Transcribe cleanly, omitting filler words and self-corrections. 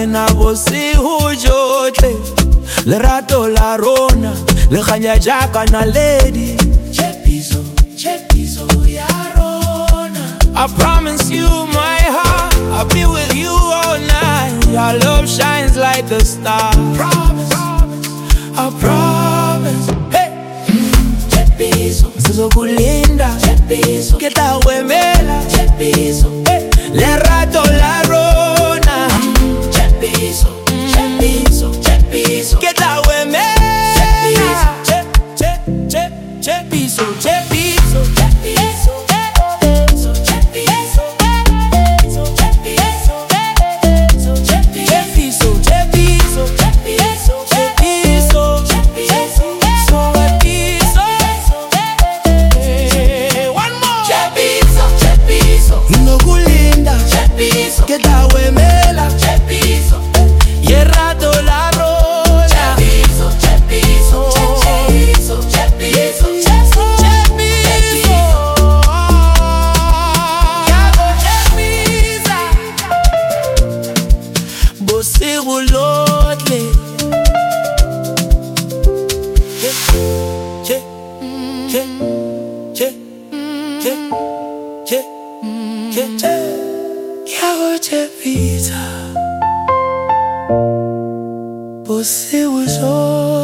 wena bosi hujotle lerato la rona le ganya jaaka na lady Chepiso ya rona. I promise you my heart, I'll be with you all night. Our love shines like the star. I promise. Hey, Chepiso sizokulinda. Chepiso kitawemela. Chepiso hey, lerato la rona. Chepiso kitawemela. Chepiso kitawemela. Chepiso yerrato la rona. Chepiso bosi gulotle. Chepiso bosi gulotle.